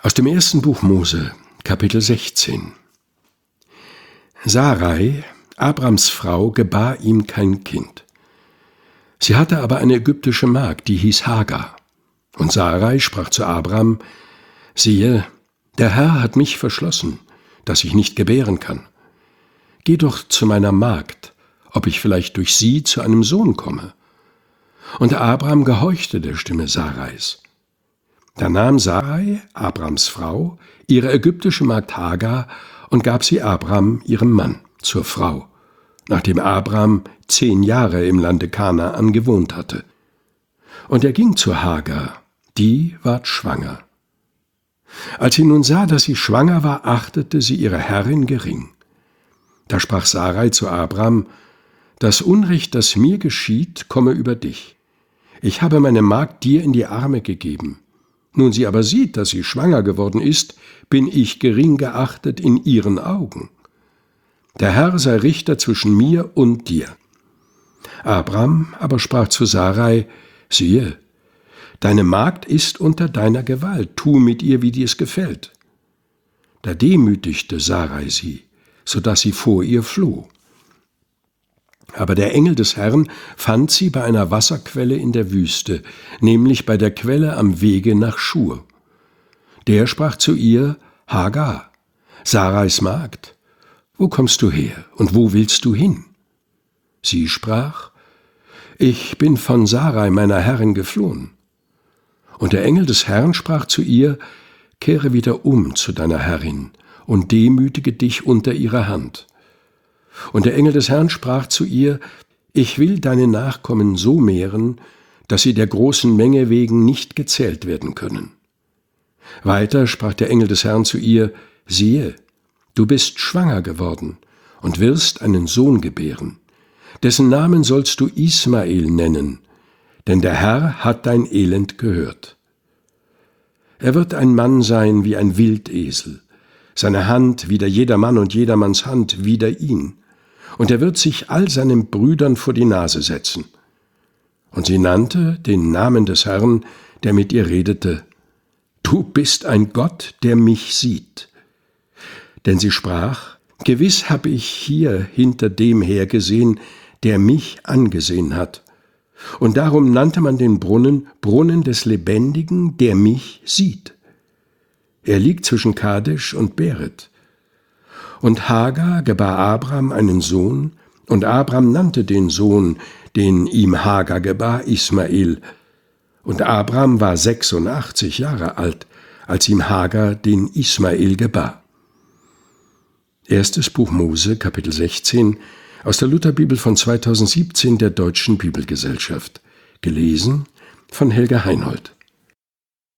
Aus dem ersten Buch Mose, Kapitel 16. Sarai, Abrams Frau, gebar ihm kein Kind. Sie hatte aber eine ägyptische Magd, die hieß Hagar. Und Sarai sprach zu Abram: Siehe, der Herr hat mich verschlossen, dass ich nicht gebären kann. Geh doch zu meiner Magd, ob ich vielleicht durch sie zu einem Sohn komme. Und Abram gehorchte der Stimme Sarais. Da nahm Sarai, Abrams Frau, ihre ägyptische Magd Hagar und gab sie Abram, ihrem Mann, zur Frau, nachdem Abram 10 Jahre im Lande Kanaan gewohnt hatte. Und er ging zu Hagar, die ward schwanger. Als sie nun sah, dass sie schwanger war, achtete sie ihre Herrin gering. Da sprach Sarai zu Abram: Das Unrecht, das mir geschieht, komme über dich. Ich habe meine Magd dir in die Arme gegeben. Nun sie aber sieht, dass sie schwanger geworden ist, bin ich gering geachtet in ihren Augen. Der Herr sei Richter zwischen mir und dir. Abram aber sprach zu Sarai: Siehe, deine Magd ist unter deiner Gewalt, tu mit ihr, wie dir es gefällt. Da demütigte Sarai sie, so dass sie vor ihr floh. Aber der Engel des Herrn fand sie bei einer Wasserquelle in der Wüste, nämlich bei der Quelle am Wege nach Schur. Der sprach zu ihr: Hagar, Sarais Magd, wo kommst du her und wo willst du hin? Sie sprach: Ich bin von Sarai, meiner Herrin, geflohen. Und der Engel des Herrn sprach zu ihr: Kehre wieder um zu deiner Herrin und demütige dich unter ihrer Hand. Und der Engel des Herrn sprach zu ihr: Ich will deine Nachkommen so mehren, dass sie der großen Menge wegen nicht gezählt werden können. Weiter sprach der Engel des Herrn zu ihr: Siehe, du bist schwanger geworden und wirst einen Sohn gebären. Dessen Namen sollst du Ismael nennen, denn der Herr hat dein Elend gehört. Er wird ein Mann sein wie ein Wildesel, seine Hand wider jedermann und jedermanns Hand wider ihn. Und er wird sich all seinen Brüdern vor die Nase setzen. Und sie nannte den Namen des Herrn, der mit ihr redete: Du bist ein Gott, der mich sieht. Denn sie sprach: Gewiss habe ich hier hinter dem hergesehen, der mich angesehen hat. Und darum nannte man den Brunnen Brunnen des Lebendigen, der mich sieht. Er liegt zwischen Kadesh und Beret. Und Hagar gebar Abram einen Sohn, und Abram nannte den Sohn, den ihm Hagar gebar, Ismael. Und Abram war 86 Jahre alt, als ihm Hagar den Ismael gebar. Erstes Buch Mose, Kapitel 16, aus der Lutherbibel von 2017 der Deutschen Bibelgesellschaft. Gelesen von Helga Heinold.